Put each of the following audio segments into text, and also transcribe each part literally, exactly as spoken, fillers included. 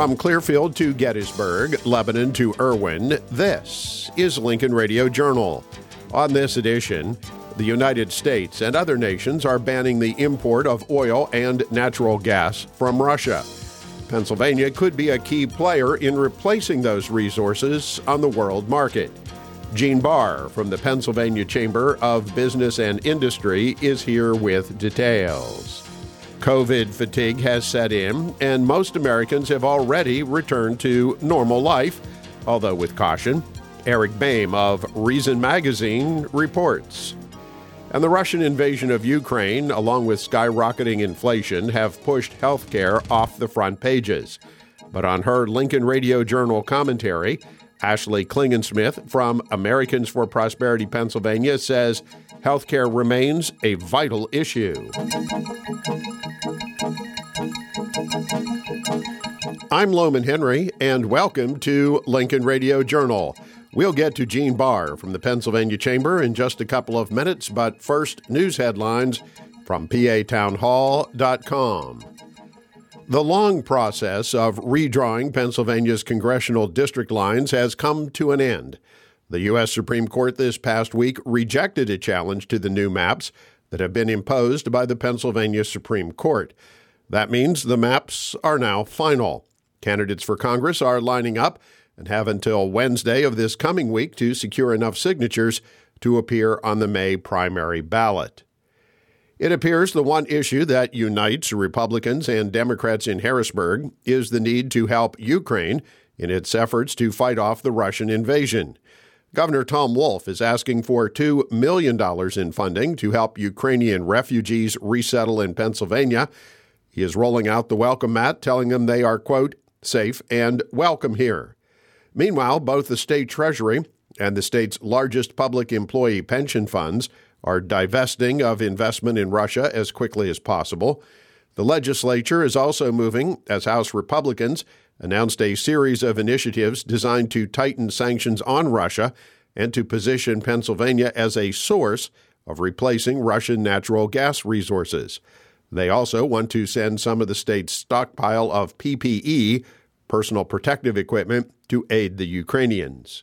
From Clearfield to Gettysburg, Lebanon to Irwin, this is Lincoln Radio Journal. On this edition, the United States and other nations are banning the import of oil and natural gas from Russia. Pennsylvania could be a key player in replacing those resources on the world market. Gene Barr from the Pennsylvania Chamber of Business and Industry is here with details. COVID fatigue has set in, and most Americans have already returned to normal life, although with caution. Eric Boehm of Reason Magazine reports. And the Russian invasion of Ukraine, along with skyrocketing inflation, have pushed healthcare off the front pages. But on her Lincoln Radio Journal commentary, Ashley Klingensmith from Americans for Prosperity Pennsylvania says healthcare remains a vital issue. I'm Loman Henry, and welcome to Lincoln Radio Journal. We'll get to Gene Barr from the Pennsylvania Chamber in just a couple of minutes, but first, news headlines from P A town hall dot com. The long process of redrawing Pennsylvania's congressional district lines has come to an end. The U S Supreme Court this past week rejected a challenge to the new maps that have been imposed by the Pennsylvania Supreme Court. That means the maps are now final. Candidates for Congress are lining up and have until Wednesday of this coming week to secure enough signatures to appear on the May primary ballot. It appears the one issue that unites Republicans and Democrats in Harrisburg is the need to help Ukraine in its efforts to fight off the Russian invasion. Governor Tom Wolf is asking for two million dollars in funding to help Ukrainian refugees resettle in Pennsylvania. He is rolling out the welcome mat, telling them they are, quote, safe and welcome here. Meanwhile, both the state treasury and the state's largest public employee pension funds are divesting of investment in Russia as quickly as possible. The legislature is also moving as House Republicans announced a series of initiatives designed to tighten sanctions on Russia and to position Pennsylvania as a source of replacing Russian natural gas resources. They also want to send some of the state's stockpile of P P E, personal protective equipment, to aid the Ukrainians.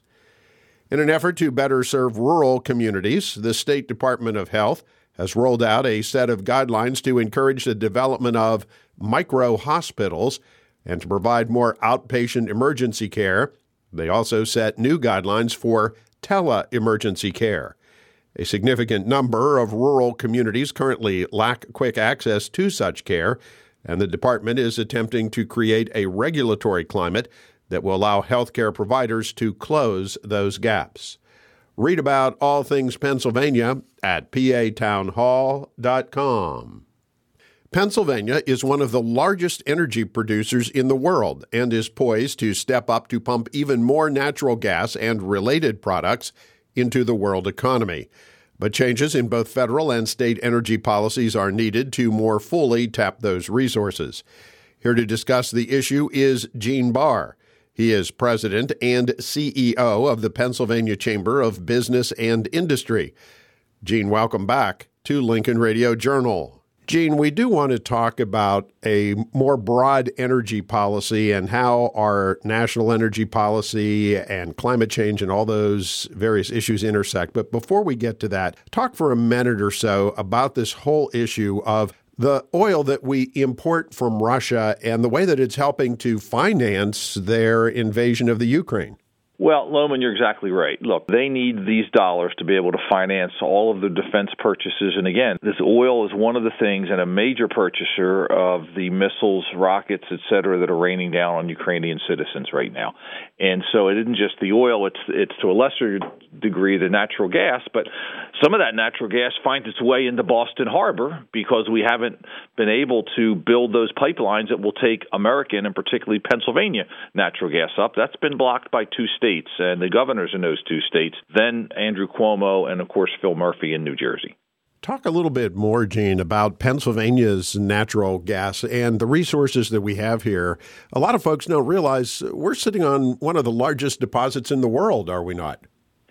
In an effort to better serve rural communities, the State Department of Health has rolled out a set of guidelines to encourage the development of micro-hospitals and to provide more outpatient emergency care. They also set new guidelines for tele-emergency care. A significant number of rural communities currently lack quick access to such care, and the department is attempting to create a regulatory climate that will allow healthcare providers to close those gaps. Read about all things Pennsylvania at P A town hall dot com. Pennsylvania is one of the largest energy producers in the world and is poised to step up to pump even more natural gas and related products into the world economy. But changes in both federal and state energy policies are needed to more fully tap those resources. Here to discuss the issue is Gene Barr. He is president and C E O of the Pennsylvania Chamber of Business and Industry. Gene, welcome back to Lincoln Radio Journal. Gene, we do want to talk about a more broad energy policy and how our national energy policy and climate change and all those various issues intersect. But before we get to that, talk for a minute or so about this whole issue of the oil that we import from Russia and the way that it's helping to finance their invasion of the Ukraine. Well, Loman, you're exactly right. Look, they need these dollars to be able to finance all of the defense purchases. And again, this oil is one of the things and a major purchaser of the missiles, rockets, et cetera, that are raining down on Ukrainian citizens right now. And so it isn't just the oil, it's it's to a lesser degree the natural gas, but some of that natural gas finds its way into Boston Harbor because we haven't been able to build those pipelines that will take American and particularly Pennsylvania natural gas up. That's been blocked by two states and the governors in those two states, then Andrew Cuomo and, of course, Phil Murphy in New Jersey. Talk a little bit more, Gene, about Pennsylvania's natural gas and the resources that we have here. A lot of folks don't realize we're sitting on one of the largest deposits in the world, are we not?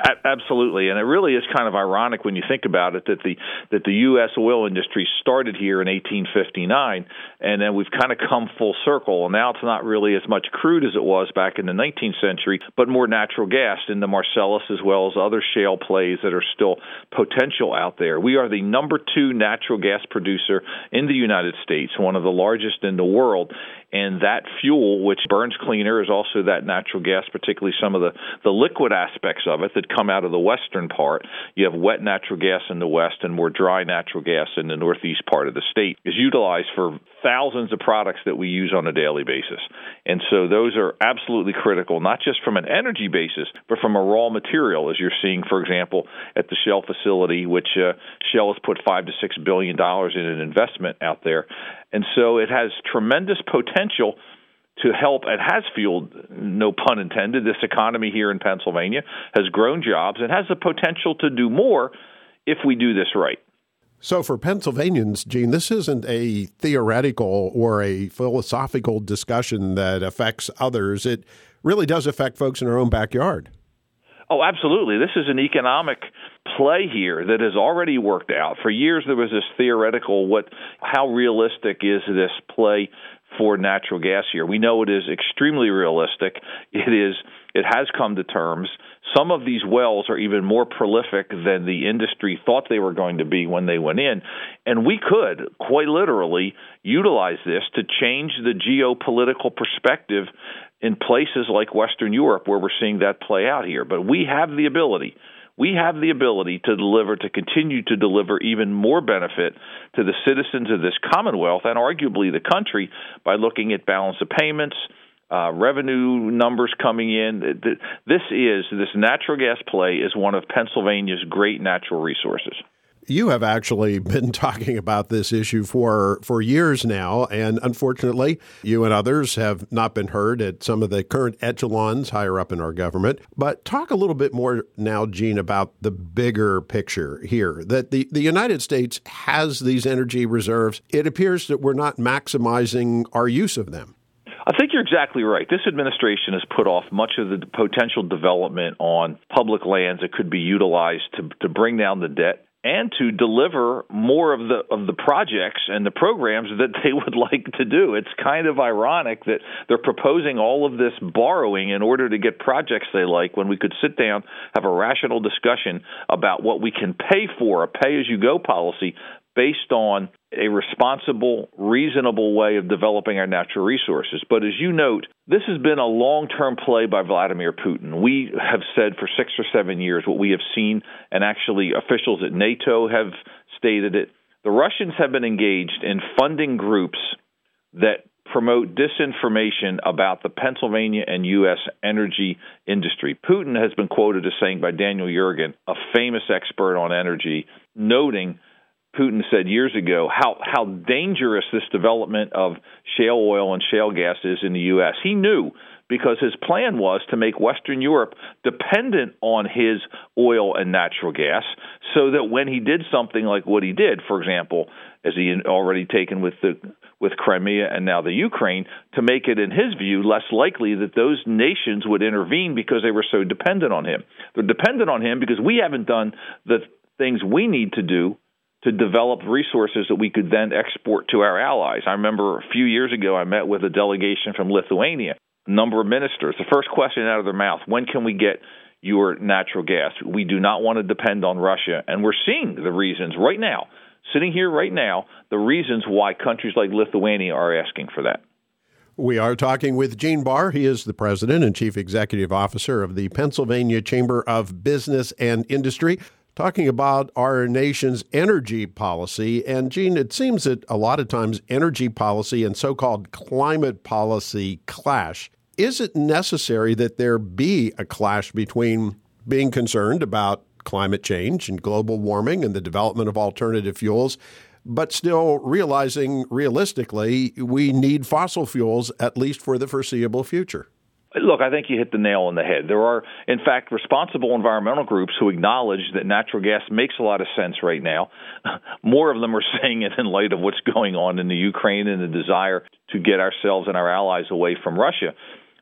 Absolutely, and it really is kind of ironic when you think about it that the that the U S oil industry started here in eighteen fifty-nine, and then we've kind of come full circle. And now it's not really as much crude as it was back in the nineteenth century, but more natural gas in the Marcellus as well as other shale plays that are still potential out there. We are the number two natural gas producer in the United States, one of the largest in the world. And that fuel, which burns cleaner, is also that natural gas, particularly some of the, the liquid aspects of it that come out of the western part. You have wet natural gas in the west and more dry natural gas in the northeast part of the state, is utilized for thousands of products that we use on a daily basis. And so those are absolutely critical, not just from an energy basis, but from a raw material, as you're seeing, for example, at the Shell facility, which uh, Shell has put five to six billion dollars in an investment out there. And so it has tremendous potential to help. It has fueled, no pun intended, this economy here in Pennsylvania, has grown jobs, and has the potential to do more if we do this right. So for Pennsylvanians, Gene, this isn't a theoretical or a philosophical discussion that affects others. It really does affect folks in our own backyard. Oh, absolutely. This is an economic play here that has already worked out. For years, there was this theoretical, what, how realistic is this play for natural gas here? We know it is extremely realistic. It is. It has come to terms. Some of these wells are even more prolific than the industry thought they were going to be when they went in. And we could, quite literally, utilize this to change the geopolitical perspective in places like Western Europe, where we're seeing that play out here. But we have the ability. We have the ability to deliver, to continue to deliver even more benefit to the citizens of this Commonwealth and arguably the country by looking at balance of payments, uh, revenue numbers coming in. This is, this natural gas play is one of Pennsylvania's great natural resources. You have actually been talking about this issue for, for years now, and unfortunately, you and others have not been heard at some of the current echelons higher up in our government. But talk a little bit more now, Gene, about the bigger picture here, that the, the United States has these energy reserves. It appears that we're not maximizing our use of them. I think you're exactly right. This administration has put off much of the potential development on public lands that could be utilized to, to bring down the debt and to deliver more of the of the projects and the programs that they would like to do. It's kind of ironic that they're proposing all of this borrowing in order to get projects they like, when we could sit down, have a rational discussion about what we can pay for, a pay-as-you-go policy based on a responsible, reasonable way of developing our natural resources. But as you note, this has been a long-term play by Vladimir Putin. We have said for six or seven years what we have seen, and actually officials at NATO have stated it. The Russians have been engaged in funding groups that promote disinformation about the Pennsylvania and U S energy industry. Putin has been quoted as saying by Daniel Yergin, a famous expert on energy, noting Putin said years ago how, how dangerous this development of shale oil and shale gas is in the U S. He knew, because his plan was to make Western Europe dependent on his oil and natural gas, so that when he did something like what he did, for example, as he had already taken with the with Crimea and now the Ukraine, to make it, in his view, less likely that those nations would intervene because they were so dependent on him. They're dependent on him because we haven't done the things we need to do to develop resources that we could then export to our allies. I remember a few years ago I met with a delegation from Lithuania, a number of ministers. The first question out of their mouth, when can we get your natural gas? We do not want to depend on Russia. And we're seeing the reasons right now, sitting here right now, the reasons why countries like Lithuania are asking for that. We are talking with Gene Barr. He is the president and chief executive officer of the Pennsylvania Chamber of Business and Industry, talking about our nation's energy policy. And, Gene, it seems that a lot of times energy policy and so-called climate policy clash. Is it necessary that there be a clash between being concerned about climate change and global warming and the development of alternative fuels, but still realizing realistically we need fossil fuels at least for the foreseeable future? Look, I think you hit the nail on the head. There are, in fact, responsible environmental groups who acknowledge that natural gas makes a lot of sense right now. More of them are saying it in light of what's going on in the Ukraine and the desire to get ourselves and our allies away from Russia.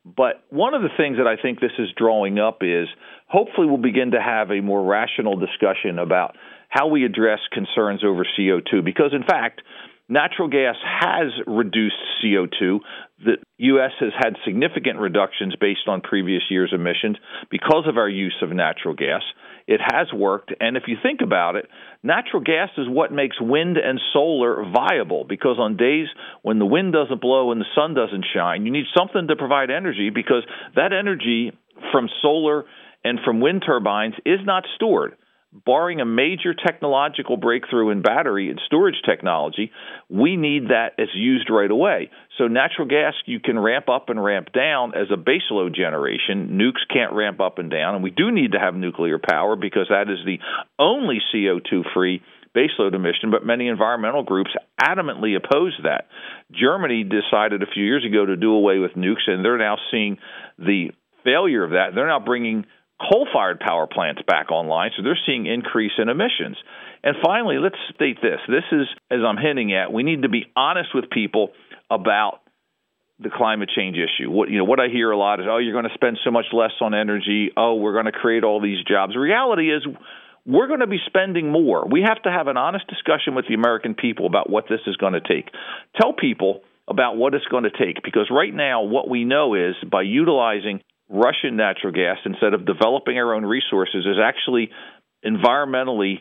But one of the things that I think this is drawing up is hopefully we'll begin to have a more rational discussion about how we address concerns over C O two, because, in fact, natural gas has reduced C O two. The U S has had significant reductions based on previous years' emissions because of our use of natural gas. It has worked, and if you think about it, natural gas is what makes wind and solar viable, because on days when the wind doesn't blow and the sun doesn't shine, you need something to provide energy, because that energy from solar and from wind turbines is not stored. Barring a major technological breakthrough in battery and storage technology, we need that as used right away. So natural gas, you can ramp up and ramp down as a baseload generation. Nukes can't ramp up and down, and we do need to have nuclear power because that is the only C O two-free baseload emission, but many environmental groups adamantly oppose that. Germany decided a few years ago to do away with nukes, and they're now seeing the failure of that. They're now bringing coal-fired power plants back online, so they're seeing increase in emissions. And finally, let's state this. This is, as I'm hinting at, we need to be honest with people about the climate change issue. What you know, what I hear a lot is, oh, you're going to spend so much less on energy. Oh, we're going to create all these jobs. The reality is we're going to be spending more. We have to have an honest discussion with the American people about what this is going to take. Tell people about what it's going to take, because right now what we know is by utilizing Russian natural gas instead of developing our own resources is actually environmentally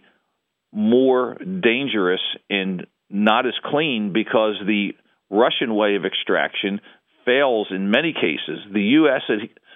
more dangerous and not as clean, because the Russian way of extraction fails in many cases. The U S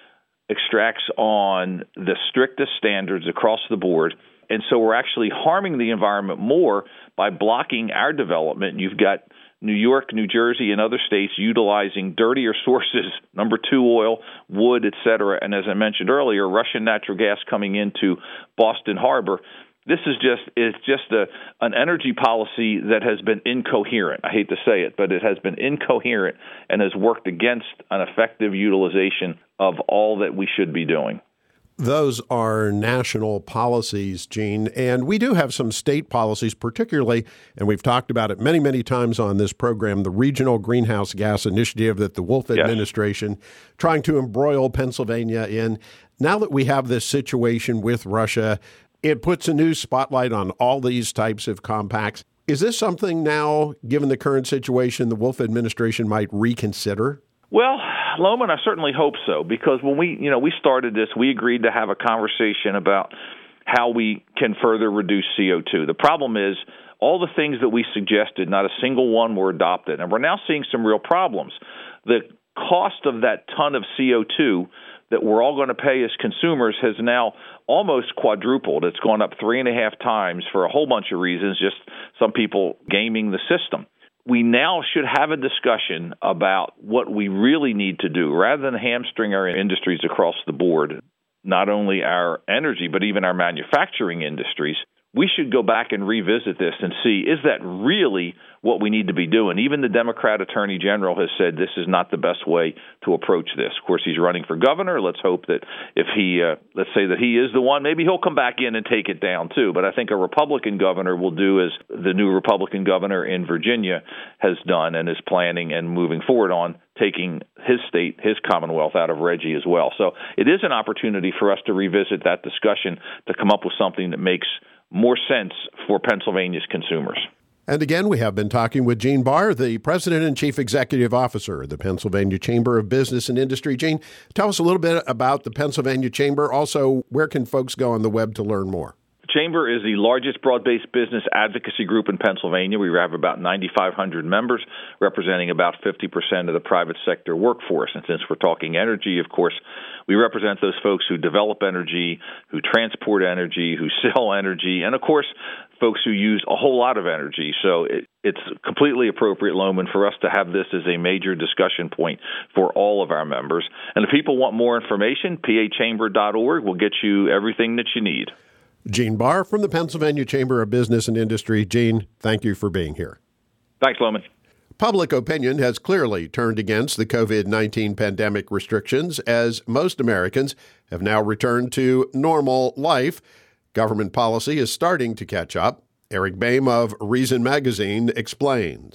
extracts on the strictest standards across the board, and so we're actually harming the environment more by blocking our development. You've got New York, New Jersey, and other states utilizing dirtier sources, number two oil, wood, et cetera. And as I mentioned earlier, Russian natural gas coming into Boston Harbor. This is just it's just a, an energy policy that has been incoherent. I hate to say it, but it has been incoherent and has worked against an effective utilization of all that we should be doing. Those are national policies, Gene, and we do have some state policies, particularly, and we've talked about it many, many times on this program, the Regional Greenhouse Gas Initiative that the Wolf yes. administration trying to embroil Pennsylvania in. Now that we have this situation with Russia, it puts a new spotlight on all these types of compacts. Is this something now, given the current situation, the Wolf administration might reconsider? Well, Lohman, I certainly hope so, because when we, you know, we started this, we agreed to have a conversation about how we can further reduce C O two. The problem is all the things that we suggested, not a single one were adopted, and we're now seeing some real problems. The cost of that ton of C O two that we're all going to pay as consumers has now almost quadrupled. It's gone up three and a half times for a whole bunch of reasons, just some people gaming the system. We now should have a discussion about what we really need to do rather than hamstring our industries across the board, not only our energy, but even our manufacturing industries. We should go back and revisit this and see, is that really what we need to be doing? Even the Democrat Attorney General has said this is not the best way to approach this. Of course, he's running for governor. Let's hope that if he, uh, let's say that he is the one, maybe he'll come back in and take it down too. But I think a Republican governor will do as the new Republican governor in Virginia has done and is planning and moving forward on taking his state, his Commonwealth out of Reggie as well. So it is an opportunity for us to revisit that discussion to come up with something that makes more sense for Pennsylvania's consumers. And again, we have been talking with Gene Barr, the President and Chief Executive Officer of the Pennsylvania Chamber of Business and Industry. Gene, tell us a little bit about the Pennsylvania Chamber. Also, where can folks go on the web to learn more? Chamber is the largest broad-based business advocacy group in Pennsylvania. We have about ninety-five hundred members, representing about fifty percent of the private sector workforce. And since we're talking energy, of course, we represent those folks who develop energy, who transport energy, who sell energy, and, of course, folks who use a whole lot of energy. So it, it's completely appropriate, Lohman, for us to have this as a major discussion point for all of our members. And if people want more information, p a chamber dot org will get you everything that you need. Gene Barr from the Pennsylvania Chamber of Business and Industry. Gene, thank you for being here. Thanks, Lohman. Public opinion has clearly turned against the covid nineteen pandemic restrictions as most Americans have now returned to normal life. Government policy is starting to catch up. Eric Boehm of Reason Magazine explains.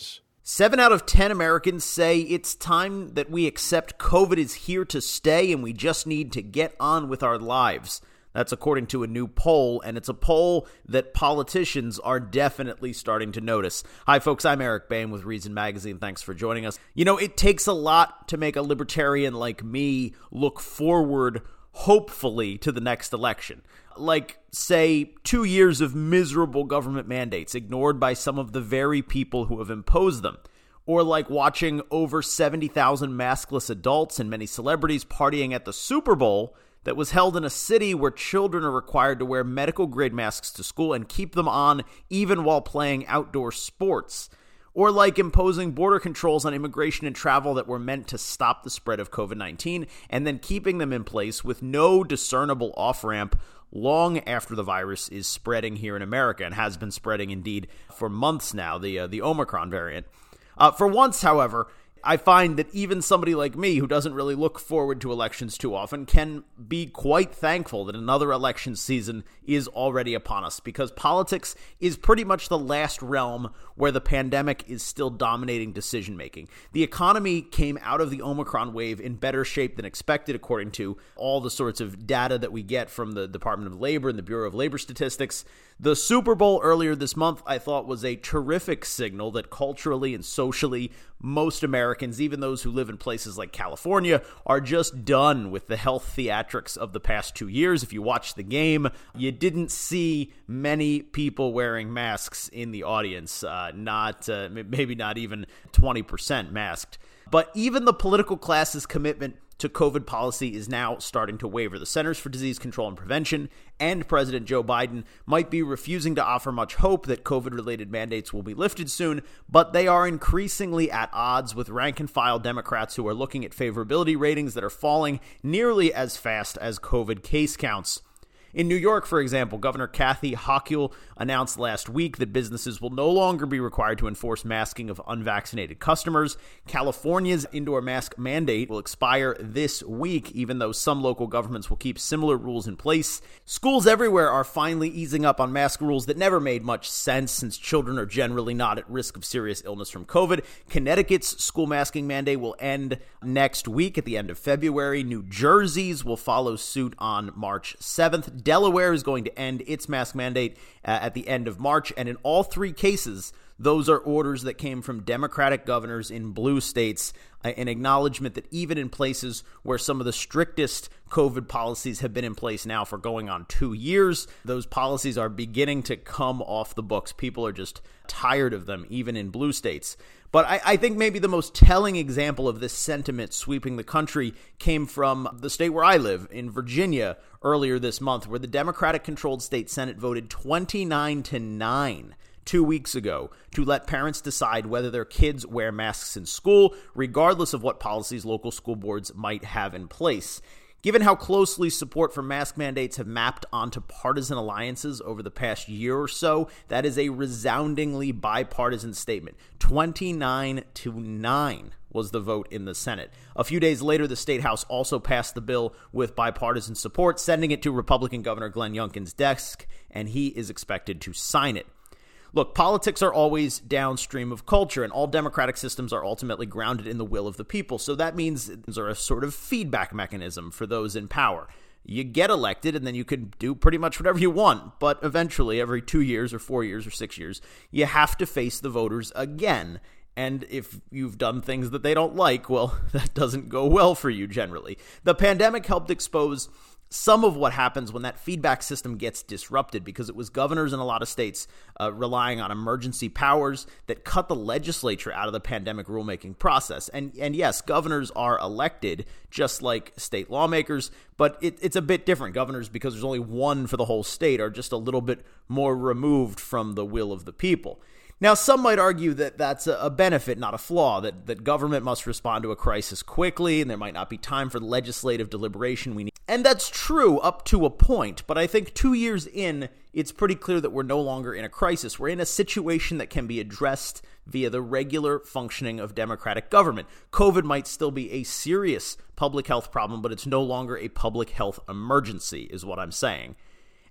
Seven out of ten Americans say it's time that we accept COVID is here to stay and we just need to get on with our lives. That's according to a new poll, and it's a poll that politicians are definitely starting to notice. Hi, folks. I'm Eric Bain with Reason Magazine. Thanks for joining us. You know, it takes a lot to make a libertarian like me look forward, hopefully, to the next election. Like, say, two years of miserable government mandates ignored by some of the very people who have imposed them. Or like watching over seventy thousand maskless adults and many celebrities partying at the Super Bowl that was held in a city where children are required to wear medical-grade masks to school and keep them on even while playing outdoor sports. Or like imposing border controls on immigration and travel that were meant to stop the spread of COVID nineteen and then keeping them in place with no discernible off-ramp long after the virus is spreading here in America and has been spreading indeed for months now, the uh, the Omicron variant. Uh, for once, however, I find that even somebody like me who doesn't really look forward to elections too often can be quite thankful that another election season is already upon us, because politics is pretty much the last realm where the pandemic is still dominating decision-making. The economy came out of the Omicron wave in better shape than expected, according to all the sorts of data that we get from the Department of Labor and the Bureau of Labor Statistics. The Super Bowl earlier this month, I thought, was a terrific signal that culturally and socially, most Americans, even those who live in places like California, are just done with the health theatrics of the past two years. If you watch the game, you didn't see many people wearing masks in the audience, uh, not uh, maybe not even twenty percent masked. But even the political class's commitment to COVID policy is now starting to waver. The Centers for Disease Control and Prevention and President Joe Biden might be refusing to offer much hope that COVID-related mandates will be lifted soon, but they are increasingly at odds with rank-and-file Democrats who are looking at favorability ratings that are falling nearly as fast as COVID case counts. In New York, for example, Governor Kathy Hochul announced last week that businesses will no longer be required to enforce masking of unvaccinated customers. California's indoor mask mandate will expire this week, even though some local governments will keep similar rules in place. Schools everywhere are finally easing up on mask rules that never made much sense, since children are generally not at risk of serious illness from COVID. Connecticut's school masking mandate will end next week at the end of February. New Jersey's will follow suit on March seventh. Delaware is going to end its mask mandate uh, at the end of March, and in all three cases, those are orders that came from Democratic governors in blue states, uh, an acknowledgement that even in places where some of the strictest COVID policies have been in place now for going on two years, those policies are beginning to come off the books. People are just tired of them, even in blue states. But I, I think maybe the most telling example of this sentiment sweeping the country came from the state where I live, in Virginia, earlier this month, where the Democratic-controlled state Senate voted twenty-nine to nine two weeks ago to let parents decide whether their kids wear masks in school, regardless of what policies local school boards might have in place. Given how closely support for mask mandates have mapped onto partisan alliances over the past year or so, that is a resoundingly bipartisan statement. twenty-nine to nine was the vote in the Senate. A few days later, the State House also passed the bill with bipartisan support, sending it to Republican Governor Glenn Youngkin's desk, and he is expected to sign it. Look, politics are always downstream of culture, and all democratic systems are ultimately grounded in the will of the people. So that means these are a sort of feedback mechanism for those in power. You get elected, and then you can do pretty much whatever you want. But eventually, every two years or four years or six years, you have to face the voters again. And if you've done things that they don't like, well, that doesn't go well for you generally. The pandemic helped expose some of what happens when that feedback system gets disrupted, because it was governors in a lot of states uh, relying on emergency powers that cut the legislature out of the pandemic rulemaking process. And and yes, governors are elected just like state lawmakers, but it, it's a bit different. Governors, because there's only one for the whole state, are just a little bit more removed from the will of the people. Now, some might argue that that's a benefit, not a flaw, that, that government must respond to a crisis quickly, and there might not be time for the legislative deliberation we need. And that's true up to a point, but I think two years in, it's pretty clear that we're no longer in a crisis. We're in a situation that can be addressed via the regular functioning of democratic government. COVID might still be a serious public health problem, but it's no longer a public health emergency, is what I'm saying.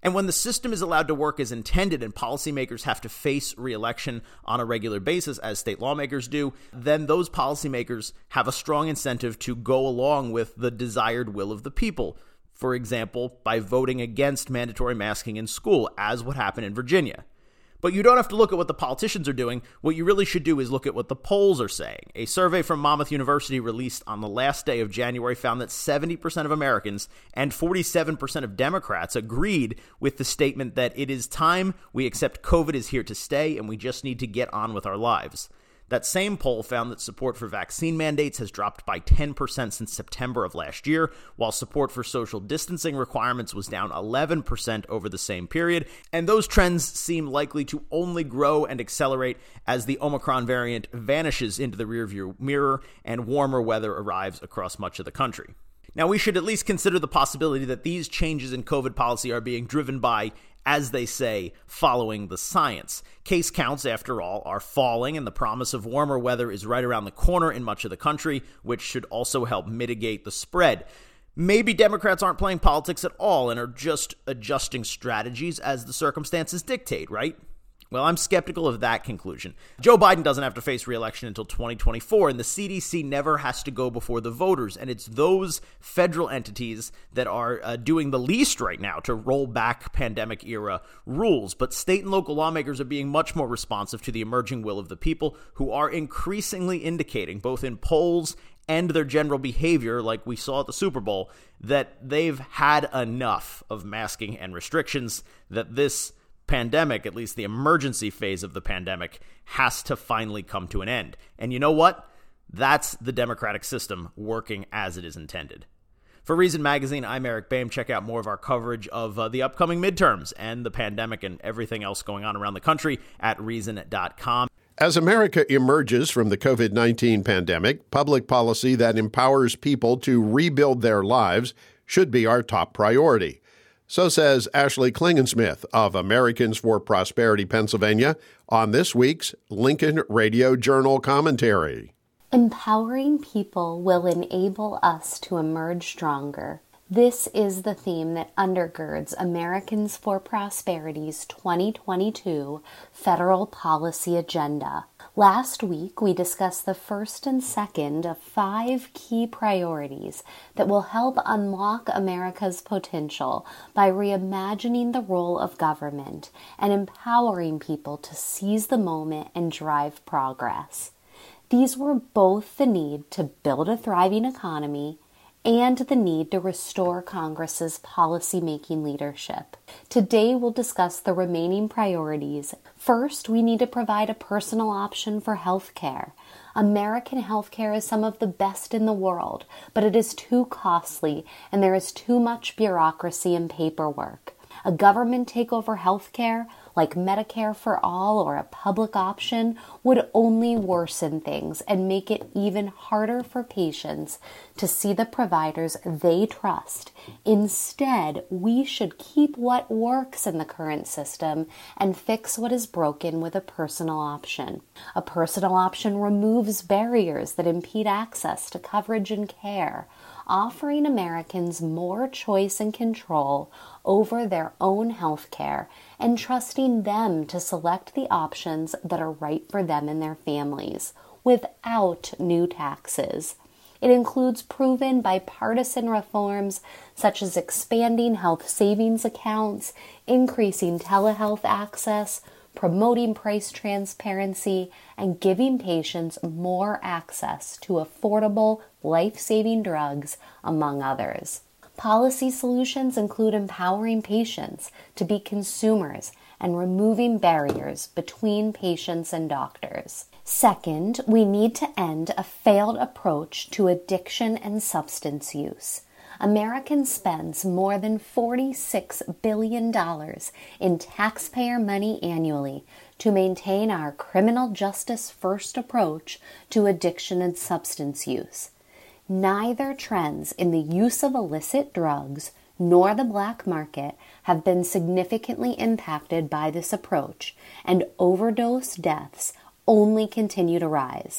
And when the system is allowed to work as intended and policymakers have to face re-election on a regular basis, as state lawmakers do, then those policymakers have a strong incentive to go along with the desired will of the people. For example, by voting against mandatory masking in school, as what happened in Virginia. But you don't have to look at what the politicians are doing. What you really should do is look at what the polls are saying. A survey from Monmouth University released on the last day of January found that seventy percent of Americans and forty-seven percent of Democrats agreed with the statement that it is time we accept COVID is here to stay and we just need to get on with our lives. That same poll found that support for vaccine mandates has dropped by ten percent since September of last year, while support for social distancing requirements was down eleven percent over the same period. And those trends seem likely to only grow and accelerate as the Omicron variant vanishes into the rearview mirror and warmer weather arrives across much of the country. Now, we should at least consider the possibility that these changes in COVID policy are being driven by, as they say, following the science. Case counts, after all, are falling, and the promise of warmer weather is right around the corner in much of the country, which should also help mitigate the spread. Maybe Democrats aren't playing politics at all and are just adjusting strategies as the circumstances dictate, right? Well, I'm skeptical of that conclusion. Joe Biden doesn't have to face re-election until twenty twenty-four, and the C D C never has to go before the voters. And it's those federal entities that are uh, doing the least right now to roll back pandemic-era rules. But state and local lawmakers are being much more responsive to the emerging will of the people, who are increasingly indicating, both in polls and their general behavior, like we saw at the Super Bowl, that they've had enough of masking and restrictions, that this pandemic, at least the emergency phase of the pandemic, has to finally come to an end. And you know what? That's the democratic system working as it is intended. For Reason Magazine, I'm Eric Boehm. Check out more of our coverage of uh, the upcoming midterms and the pandemic and everything else going on around the country at reason dot com. As America emerges from the COVID nineteen pandemic, public policy that empowers people to rebuild their lives should be our top priority. So says Ashley Klingensmith of Americans for Prosperity Pennsylvania on this week's Lincoln Radio Journal commentary. Empowering people will enable us to emerge stronger. This is the theme that undergirds Americans for Prosperity's twenty twenty-two federal policy agenda. Last week, we discussed the first and second of five key priorities that will help unlock America's potential by reimagining the role of government and empowering people to seize the moment and drive progress. These were both the need to build a thriving economy and the need to restore Congress's policy-making leadership. Today, we'll discuss the remaining priorities. First, we need to provide a personal option for health care. American health care is some of the best in the world, but it is too costly and there is too much bureaucracy and paperwork. A government takeover health care, like Medicare for All or a public option, would only worsen things and make it even harder for patients to see the providers they trust. Instead, we should keep what works in the current system and fix what is broken with a personal option. A personal option removes barriers that impede access to coverage and care, offering Americans more choice and control over their own health care and trusting them to select the options that are right for them and their families without new taxes. It includes proven bipartisan reforms such as expanding health savings accounts, increasing telehealth access, promoting price transparency, and giving patients more access to affordable, life-saving drugs, among others. Policy solutions include empowering patients to be consumers and removing barriers between patients and doctors. Second, we need to end a failed approach to addiction and substance use. America spends more than forty-six billion dollars in taxpayer money annually to maintain our criminal justice first approach to addiction and substance use. Neither trends in the use of illicit drugs nor the black market have been significantly impacted by this approach, and overdose deaths only continue to rise.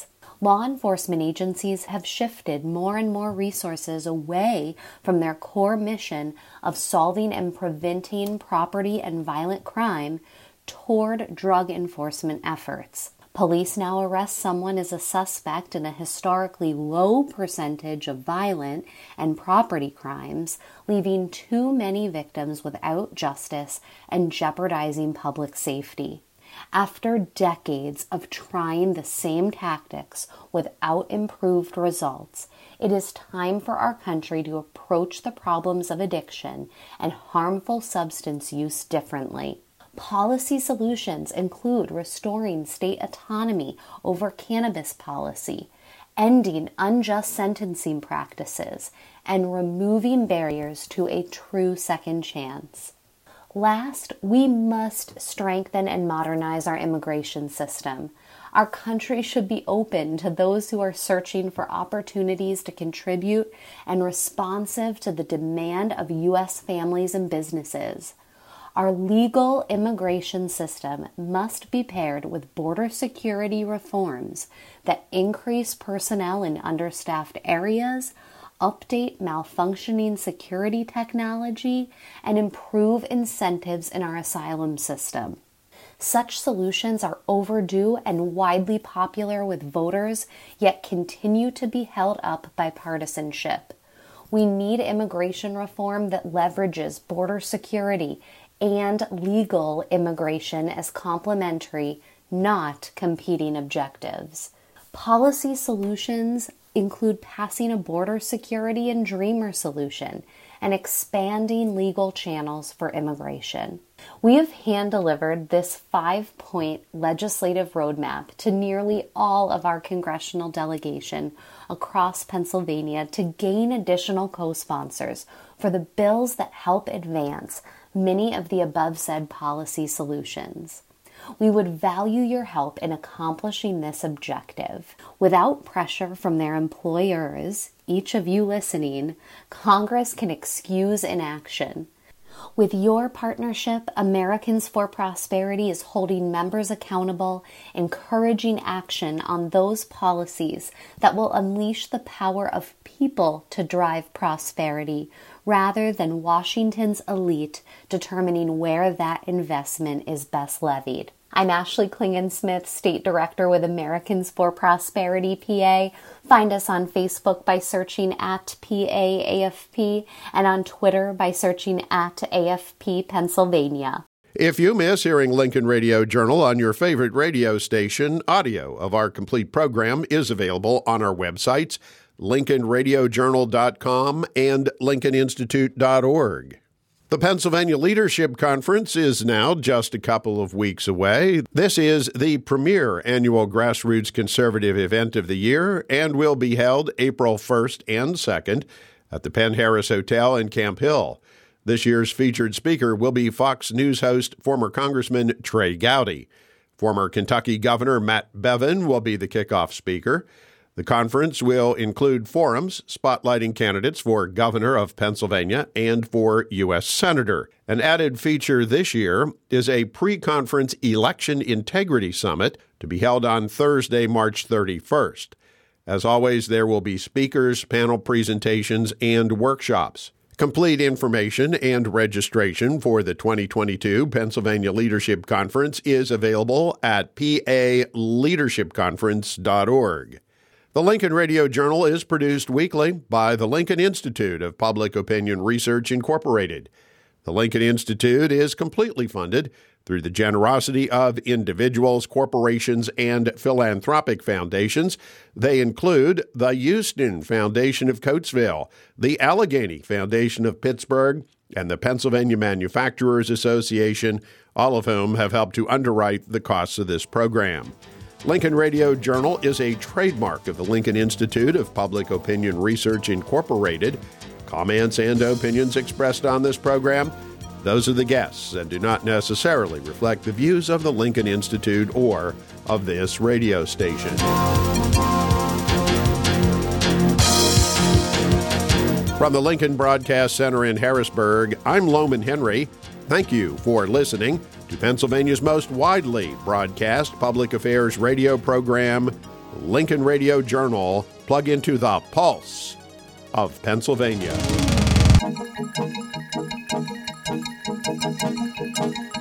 Law enforcement agencies have shifted more and more resources away from their core mission of solving and preventing property and violent crime toward drug enforcement efforts. Police now arrest someone as a suspect in a historically low percentage of violent and property crimes, leaving too many victims without justice and jeopardizing public safety. After decades of trying the same tactics without improved results, it is time for our country to approach the problems of addiction and harmful substance use differently. Policy solutions include restoring state autonomy over cannabis policy, ending unjust sentencing practices, and removing barriers to a true second chance. Last, we must strengthen and modernize our immigration system. Our country should be open to those who are searching for opportunities to contribute and responsive to the demand of U S families and businesses. Our legal immigration system must be paired with border security reforms that increase personnel in understaffed areas, update malfunctioning security technology, and improve incentives in our asylum system. Such solutions are overdue and widely popular with voters, yet continue to be held up by partisanship. We need immigration reform that leverages border security and legal immigration as complementary, not competing objectives. Policy solutions include passing a border security and dreamer solution and expanding legal channels for immigration. We have hand-delivered this five-point legislative roadmap to nearly all of our congressional delegation across Pennsylvania to gain additional co-sponsors for the bills that help advance many of the above-said policy solutions. We would value your help in accomplishing this objective. Without pressure from their employers, each of you listening, Congress can excuse inaction. With your partnership, Americans for Prosperity is holding members accountable, encouraging action on those policies that will unleash the power of people to drive prosperity, rather than Washington's elite determining where that investment is best levied. I'm Ashley Klingensmith, State Director with Americans for Prosperity P A. Find us on Facebook by searching at P A A F P and on Twitter by searching at A F P Pennsylvania. If you miss hearing Lincoln Radio Journal on your favorite radio station, audio of our complete program is available on our websites, lincoln radio journal dot com and lincoln institute dot org. The Pennsylvania Leadership Conference is now just a couple of weeks away. This is the premier annual grassroots conservative event of the year and will be held April first and second at the Penn Harris Hotel in Camp Hill. This year's featured speaker will be Fox News host, former Congressman Trey Gowdy. Former Kentucky Governor Matt Bevin will be the kickoff speaker. The conference will include forums spotlighting candidates for governor of Pennsylvania and for U S Senator. An added feature this year is a pre-conference election integrity summit to be held on Thursday, March thirty-first. As always, there will be speakers, panel presentations, and workshops. Complete information and registration for the twenty twenty-two Pennsylvania Leadership Conference is available at p a leadership conference dot org. The Lincoln Radio Journal is produced weekly by the Lincoln Institute of Public Opinion Research, Incorporated. The Lincoln Institute is completely funded through the generosity of individuals, corporations, and philanthropic foundations. They include the Houston Foundation of Coatesville, the Allegheny Foundation of Pittsburgh, and the Pennsylvania Manufacturers Association, all of whom have helped to underwrite the costs of this program. Lincoln Radio Journal is a trademark of the Lincoln Institute of Public Opinion Research, Incorporated. Comments and opinions expressed on this program, those are the guests and do not necessarily reflect the views of the Lincoln Institute or of this radio station. From the Lincoln Broadcast Center in Harrisburg, I'm Loman Henry. Thank you for listening to Pennsylvania's most widely broadcast public affairs radio program, Lincoln Radio Journal. Plug into the pulse of Pennsylvania.